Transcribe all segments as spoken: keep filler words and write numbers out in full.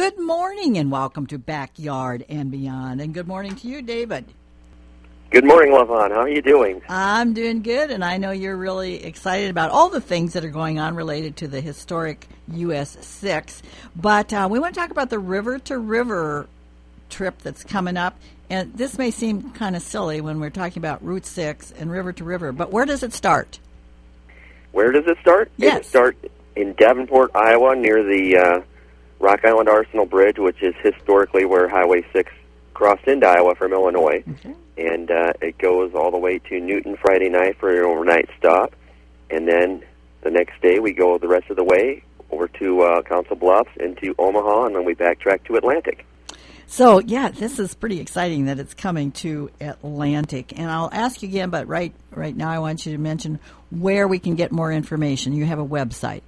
Good morning and welcome to Backyard and Beyond. And good morning to you, David. Good morning, LaVon. How are you doing? I'm doing good, and I know you're really excited about all the things that are going on related to the historic U S six. But uh, we want to talk about the River to River trip that's coming up. And this may seem kind of silly when we're talking about Route six and River to River, but where does it start? Where does it start? Yes. It starts in Davenport, Iowa, near the uh, Rock Island Arsenal Bridge, which is historically where Highway six crossed into Iowa from Illinois. Okay. And uh, it goes all the way to Newton Friday night for an overnight stop. And then the next day we go the rest of the way over to uh, Council Bluffs, into Omaha, and then we backtrack to Atlantic. So, yeah, this is pretty exciting that it's coming to Atlantic. And I'll ask you again, but right right now I want you to mention where we can get more information. You have a website.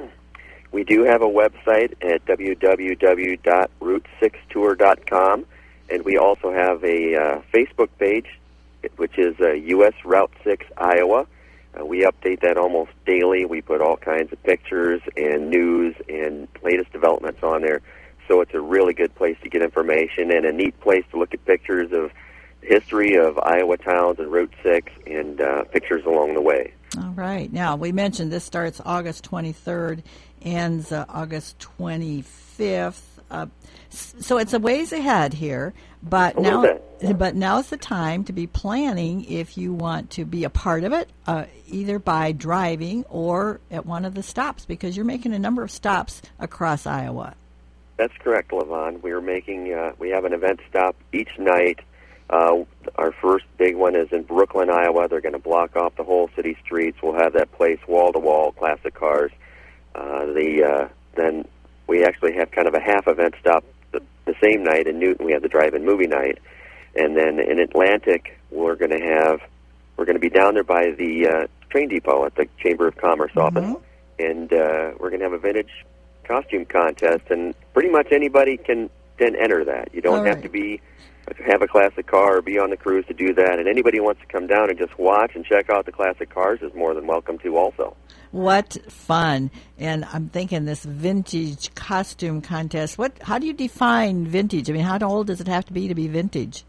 We do have a website at w w w dot route six tour dot com. And we also have a uh, Facebook page, which is uh, U S Route six Iowa. Uh, we update that almost daily. We put all kinds of pictures and news and latest developments on there. So it's a really good place to get information and a neat place to look at pictures of history of Iowa towns and Route six and uh, pictures along the way. All right. Now, we mentioned this starts August twenty-third, ends uh, August twenty-fifth. Uh, so it's a ways ahead here, but a now, bit. but now's the time to be planning if you want to be a part of it, uh, either by driving or at one of the stops, because you're making a number of stops across Iowa. That's correct, LaVon. We're making uh, we have an event stop each night. Uh, our first big one is in Brooklyn, Iowa. They're going to block off the whole city streets. We'll have that place wall to wall, classic cars. Uh, the uh, then. We actually have kind of a half event stop the, the same night in Newton. We have the drive-in movie night, and then in Atlantic we're going to have we're going to be down there by the uh, train depot at the Chamber of Commerce Mm-hmm. office, and uh, we're going to have a vintage costume contest, and pretty much anybody can then enter that. You don't All have right. to be have a classic car or be on the cruise to do that, and anybody who wants to come down and just watch and check out the classic cars is more than welcome to also. What fun. And I'm thinking this vintage costume contest, what? How do you define vintage? I mean, how old does it have to be to be vintage?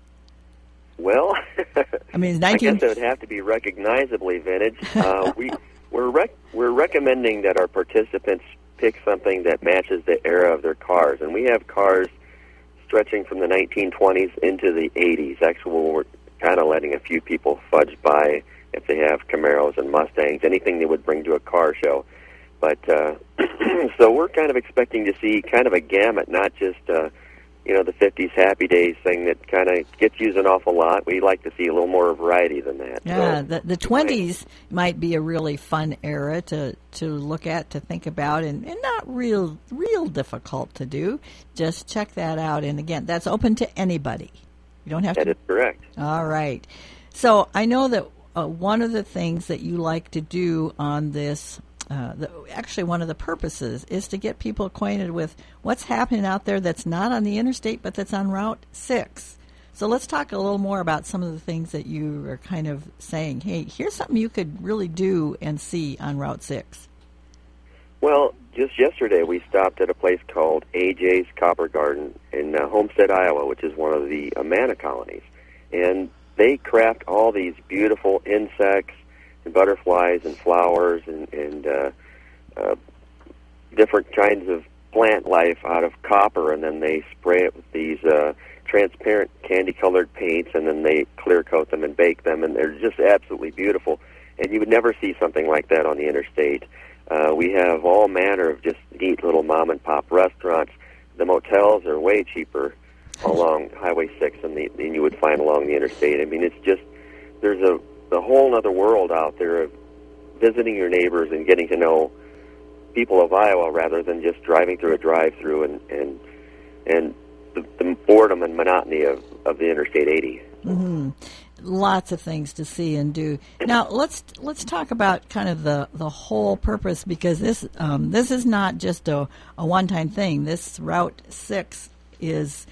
Well, I mean, it's nineteen... I guess it would have to be recognizably vintage. Uh, we, we're, rec- we're recommending that our participants pick something that matches the era of their cars, and we have cars stretching from the nineteen twenties into the eighties. Actually, we're kind of letting a few people fudge by if they have Camaros and Mustangs, anything they would bring to a car show. But uh, so we're kind of expecting to see kind of a gamut, not just uh, you know the fifties Happy Days thing that kind of gets used an awful lot. We like to see a little more variety than that. Yeah, so, the, the twenties might be a really fun era to, to look at, to think about, and, and not real real difficult to do. Just check that out. And again, that's open to anybody. You don't have that to. is correct. All right. So I know that uh, one of the things that you like to do on this, uh, the, actually one of the purposes, is to get people acquainted with what's happening out there that's not on the interstate but that's on Route six. So let's talk a little more about some of the things that you are kind of saying, hey, here's something you could really do and see on Route six. Well, just yesterday we stopped at a place called A J's Copper Garden in uh, Homestead, Iowa, which is one of the Amana colonies. And they craft all these beautiful insects and butterflies and flowers and, and uh, uh, different kinds of plant life out of copper, and then they spray it with these uh, transparent candy-colored paints, and then they clear coat them and bake them, and they're just absolutely beautiful. And you would never see something like that on the interstate. Uh, we have all manner of just neat little mom-and-pop restaurants. The motels are way cheaper along Highway six than, the, than you would find along the interstate. I mean, it's just, there's a, a whole other world out there of visiting your neighbors and getting to know people of Iowa rather than just driving through a drive-through and, and, and the, the boredom and monotony of, of the Interstate eighty. Mm-hmm. Lots of things to see and do. Now let's let's talk about kind of the, the whole purpose, because this um, this is not just a, a one-time thing. This Route six is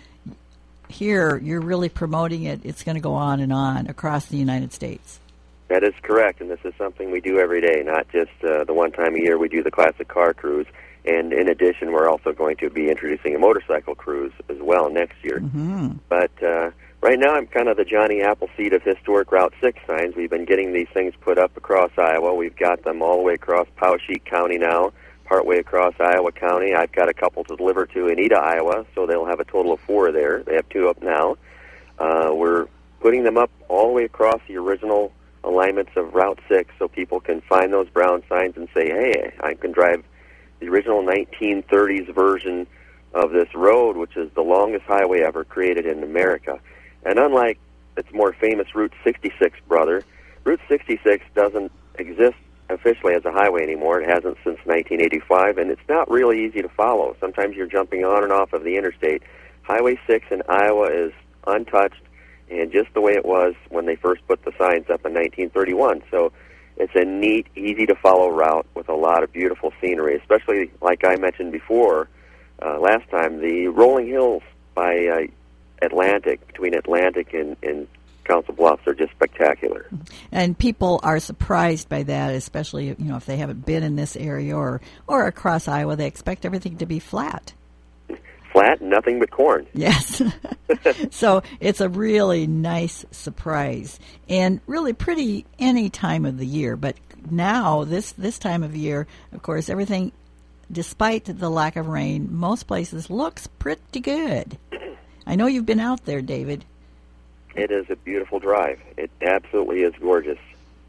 here. You're really promoting it. It's going to go on and on across the United States. That is correct, and this is something we do every day, not just uh, the one time a year we do the classic car cruise. And in addition, we're also going to be introducing a motorcycle cruise as well next year. Mm-hmm. But uh, right now, I'm kind of the Johnny Appleseed of historic Route six signs. We've been getting these things put up across Iowa. We've got them all the way across Poweshiek County now, partway across Iowa County. I've got a couple to deliver to Anita, Iowa, so they'll have a total of four there. They have two up now. Uh, we're putting them up all the way across the original alignments of Route six so people can find those brown signs and say, hey, I can drive the original nineteen thirties version of this road, which is the longest highway ever created in America. And unlike its more famous Route sixty-six brother, Route sixty-six doesn't exist officially as a highway anymore. It hasn't since nineteen eighty-five, and it's not really easy to follow. Sometimes you're jumping on and off of the interstate. Highway six in Iowa is untouched and just the way it was when they first put the signs up in nineteen thirty-one. So it's a neat, easy-to-follow route with a lot of beautiful scenery, especially, like I mentioned before, uh, last time, the rolling hills by uh, Atlantic, between Atlantic and, and Council Bluffs are just spectacular. And people are surprised by that, especially, you know, if they haven't been in this area or, or across Iowa. They expect everything to be flat. Flat, nothing but corn. Yes. So it's a really nice surprise and really pretty any time of the year. But now, this, this time of year, of course, everything, despite the lack of rain, most places looks pretty good. I know you've been out there, David. It is a beautiful drive. It absolutely is gorgeous.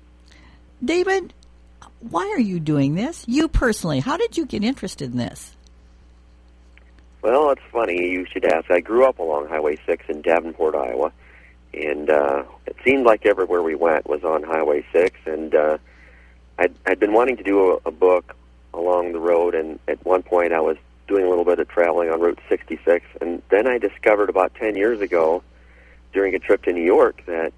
David, why are you doing this? You personally, how did you get interested in this? Well, it's funny you should ask. I grew up along Highway six in Davenport, Iowa, and uh, it seemed like everywhere we went was on Highway six, and uh, I'd, I'd been wanting to do a, a book along the road, and at one point I was doing a little bit of traveling on Route sixty-six, and then I discovered about ten years ago during a trip to New York that,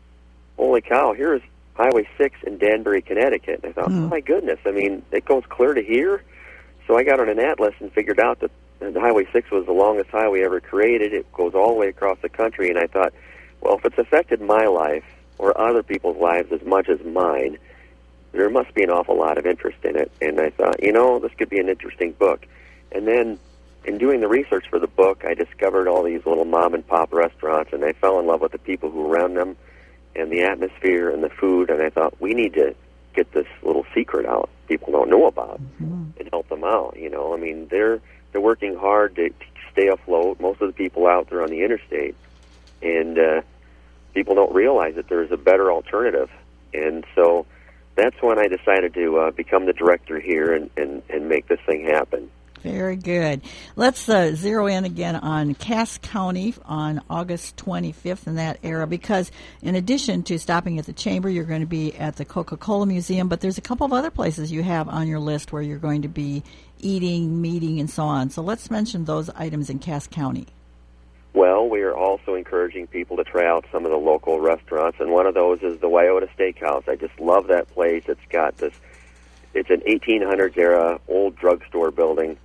holy cow, here's Highway six in Danbury, Connecticut. And I thought, mm. oh, my goodness, I mean, it goes clear to here? So I got on an atlas and figured out that the Highway six was the longest highway ever created. It goes all the way across the country, and I thought, well, if it's affected my life or other people's lives as much as mine, there must be an awful lot of interest in it. And I thought, you know, this could be an interesting book. And then in doing the research for the book, I discovered all these little mom-and-pop restaurants, and I fell in love with the people who run them and the atmosphere and the food, and I thought, we need to get this little secret out people don't know about mm-hmm. and help them out. You know, I mean, they're they're working hard to, to stay afloat. Most of the people out there on the interstate, and uh, people don't realize that there's a better alternative. And so that's when I decided to uh, become the director here and, and, and make this thing happen. Very good. Let's uh, zero in again on Cass County on August twenty-fifth in that era, because in addition to stopping at the Chamber, you're going to be at the Coca-Cola Museum, but there's a couple of other places you have on your list where you're going to be eating, meeting, and so on. So let's mention those items in Cass County. Well, we are also encouraging people to try out some of the local restaurants, and one of those is the Wyoda Steakhouse. I just love that place. It's got this, it's an eighteen hundreds era old drugstore building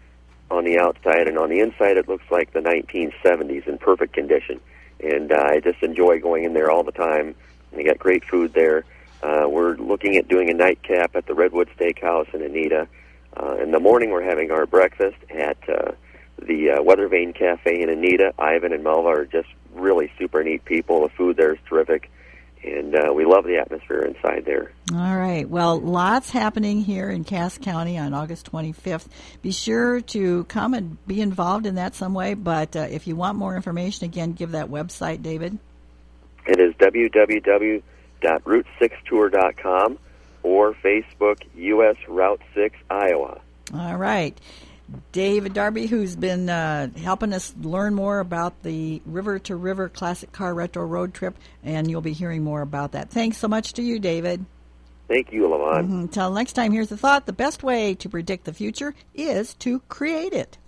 on the outside, and on the inside it looks like the nineteen seventies in perfect condition. And uh, I just enjoy going in there all the time. They got great food there. Uh, we're looking at doing a nightcap at the Redwood Steakhouse in Anita. Uh, in the morning we're having our breakfast at uh, the uh, Weather Vane Cafe in Anita. Ivan and Melva are just really super neat people. The food there is terrific, and uh, we love the atmosphere inside there. All right. Well, lots happening here in Cass County on August twenty-fifth. Be sure to come and be involved in that some way, but uh, if you want more information, again, give that website, David. It is w w w dot route six tour dot com or Facebook U S Route six Iowa. All right. David Darby, who's been uh, helping us learn more about the River to River Classic Car Retro Road Trip, and you'll be hearing more about that. Thanks so much to you, David. Thank you, Lavon. Mm-hmm. Until next time, here's the thought. The best way to predict the future is to create it.